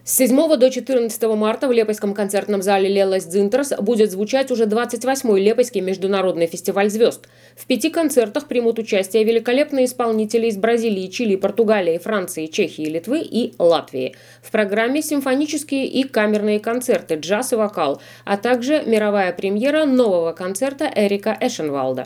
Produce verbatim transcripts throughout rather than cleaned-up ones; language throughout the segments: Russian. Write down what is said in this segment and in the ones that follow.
С седьмого до четырнадцатого марта в Лепойском концертном зале «Лелас Дзинтерс» будет звучать уже двадцать восьмой Лепойский международный фестиваль звезд. В пяти концертах примут участие великолепные исполнители из Бразилии, Чили, Португалии, Франции, Чехии, Литвы и Латвии. В программе симфонические и камерные концерты, джаз и вокал, а также мировая премьера нового концерта Эрика Эшенвалда.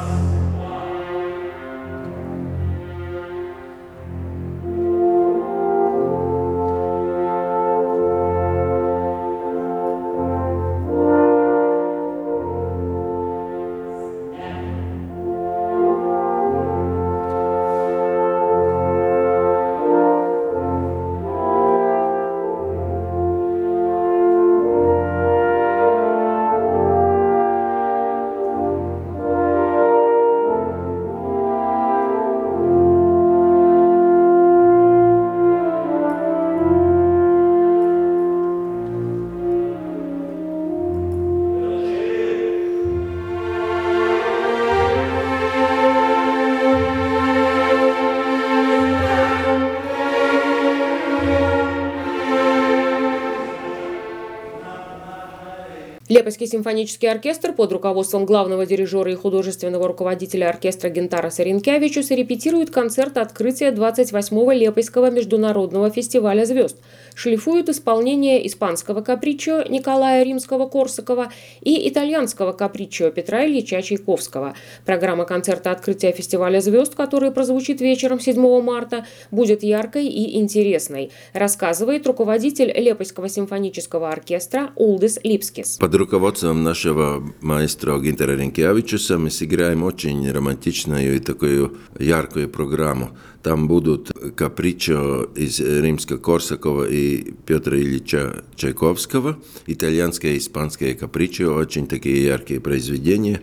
Лепойский симфонический оркестр под руководством главного дирижера и художественного руководителя оркестра Гинтараса Ринкевичуса репетирует концерт открытия двадцать восьмого Лепойского международного фестиваля звезд. Шлифуют исполнение испанского каприччо Николая Римского-Корсакова и итальянского каприччо Петра Ильича Чайковского. Программа концерта открытия фестиваля звезд, который прозвучит вечером седьмого марта, будет яркой и интересной, рассказывает руководитель Лепойского симфонического оркестра Улдис Липскис. Под руководством нашего маэстро Гинтара Ринкевичуса мы сыграем очень романтичную и такую яркую программу. Там будут каприччо из Римско-Корсакова и Петра Ильича Чайковского, итальянское и испанское каприччо, очень такие яркие произведения.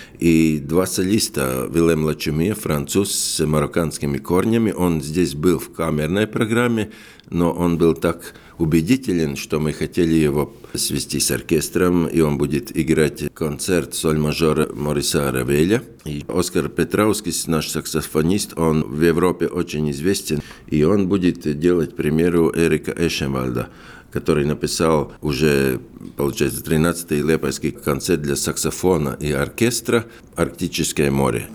И два солиста, Вилем Лачумия, француз с марокканскими корнями, он здесь был в камерной программе, но он был так убедителен, что мы хотели его свести с оркестром, и он будет играть концерт соль-мажора Мориса Равеля. И Оскар Петраускис, наш саксофонист, он в Европе очень известен, и он будет делать премьеру Эрика Эшенвальда, который написал уже, получается, тринадцатый Лепойский концерт для саксофона и оркестра «Арктическое море».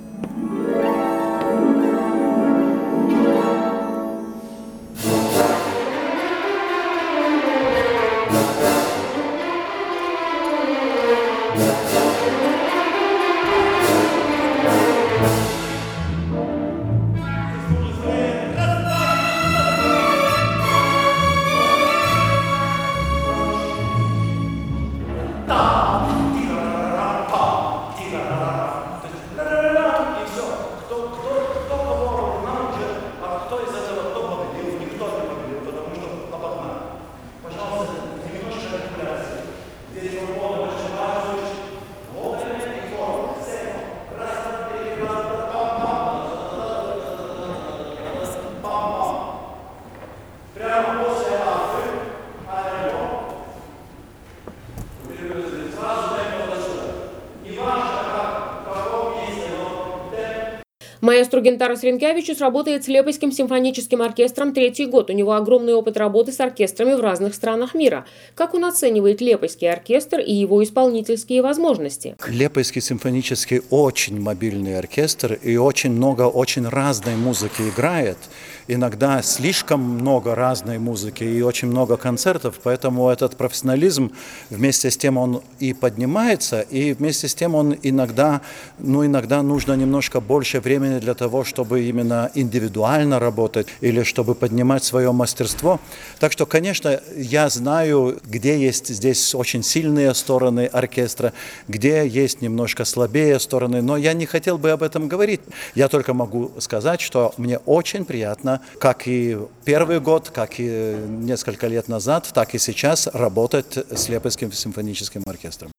Маэстро Гинтарас Ринкевичус работает с Лепойским симфоническим оркестром третий год. У него огромный опыт работы с оркестрами в разных странах мира. Как он оценивает Лепойский оркестр и его исполнительские возможности? Лепойский симфонический очень мобильный оркестр и очень много очень разной музыки играет. Иногда слишком много разной музыки и очень много концертов, поэтому этот профессионализм вместе с тем он и поднимается, и вместе с тем он иногда, ну иногда нужно немножко больше времени для того, чтобы именно индивидуально работать или чтобы поднимать свое мастерство. Так что, конечно, я знаю, где есть здесь очень сильные стороны оркестра, где есть немножко слабее стороны, но я не хотел бы об этом говорить. Я только могу сказать, что мне очень приятно, как и первый год, как и несколько лет назад, так и сейчас работать с Лепойским симфоническим оркестром.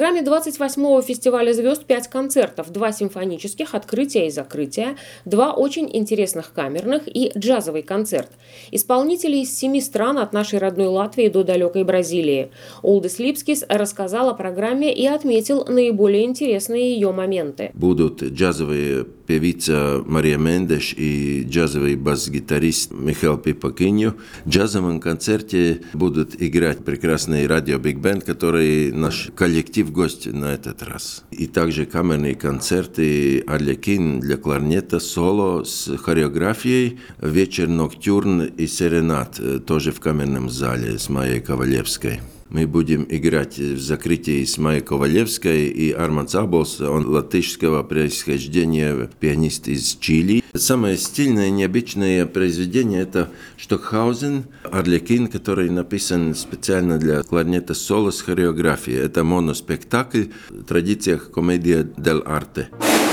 программе двадцать восьмого фестиваля звезд пять концертов, два симфонических, открытия и закрытия, два очень интересных камерных и джазовый концерт. Исполнители из семи стран от нашей родной Латвии до далекой Бразилии. Улдис Липскис рассказал о программе и отметил наиболее интересные ее моменты. Будут джазовые певица Мария Мендеш и джазовый бас-гитарист Михаил Пипакинью. В джазовом концерте будут играть прекрасный радио Big Band, который наш коллектив-гость на этот раз. И также камерные концерты «Арлекин» для кларнета, соло с хореографией, вечер «Ноктюрн» и «Серенад» тоже в камерном зале с Майей Ковалевской. Мы будем играть в закрытии с Майей Ковалевской и Армандс Аболс, он латышского происхождения, пианист из Чили. Самое стильное, необычное произведение – это «Штокхаузен», «Арлекин», который написан специально для кларнета соло с хореографией. Это моноспектакль в традициях комедия дель арте.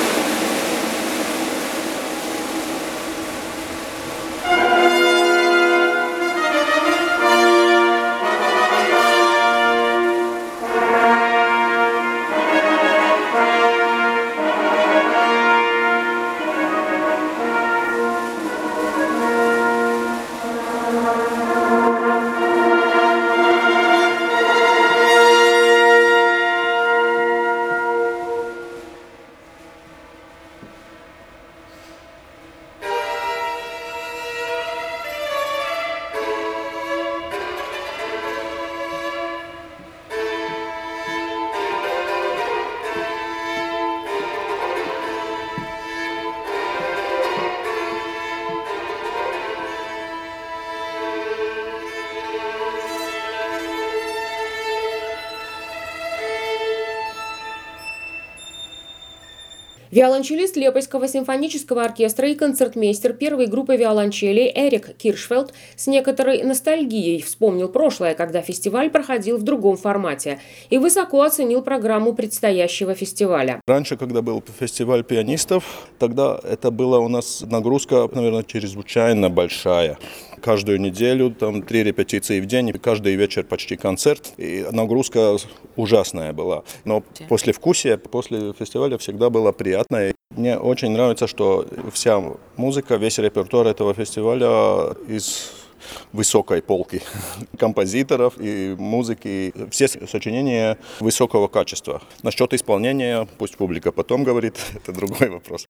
Виолончелист Лепойского симфонического оркестра и концертмейстер первой группы виолончелей Эрик Киршфелд с некоторой ностальгией вспомнил прошлое, когда фестиваль проходил в другом формате, и высоко оценил программу предстоящего фестиваля. Раньше, когда был фестиваль пианистов, тогда это была у нас нагрузка, наверное, чрезвычайно большая. Каждую неделю там три репетиции в день, каждый вечер почти концерт. И нагрузка ужасная была. Но послевкусие после фестиваля всегда было приятное. Мне очень нравится, что вся музыка, весь репертуар этого фестиваля из высокой полки композиторов и музыки. Все сочинения высокого качества. Насчет исполнения пусть публика потом говорит, это другой вопрос.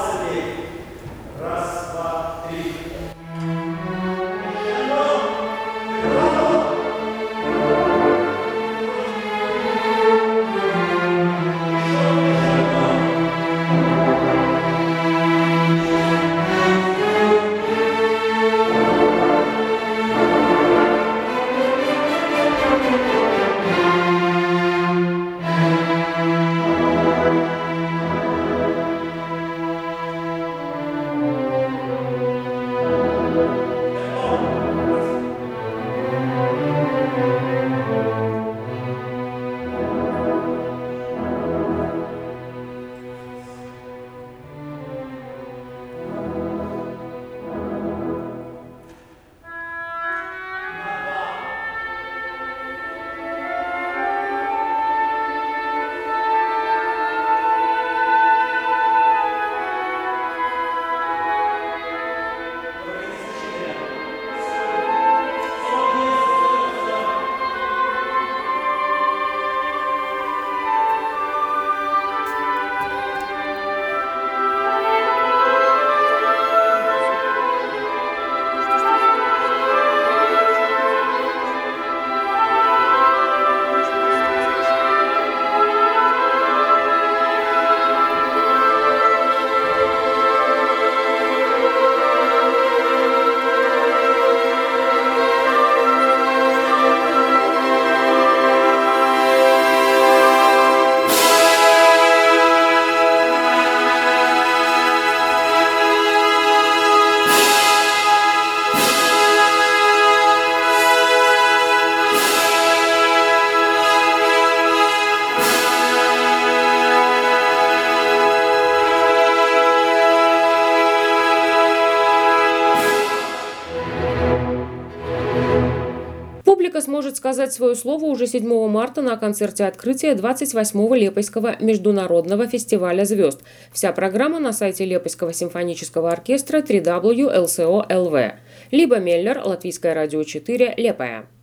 Раз, два, три. сможет сказать свое слово уже седьмого марта на концерте открытия двадцать восьмого Лепойского международного фестиваля звезд. Вся программа на сайте Лепойского симфонического оркестра дабл ю дабл ю дабл ю точка эл си о точка эл ви. Либо Меллер, Латвийское радио четыре, Лепая.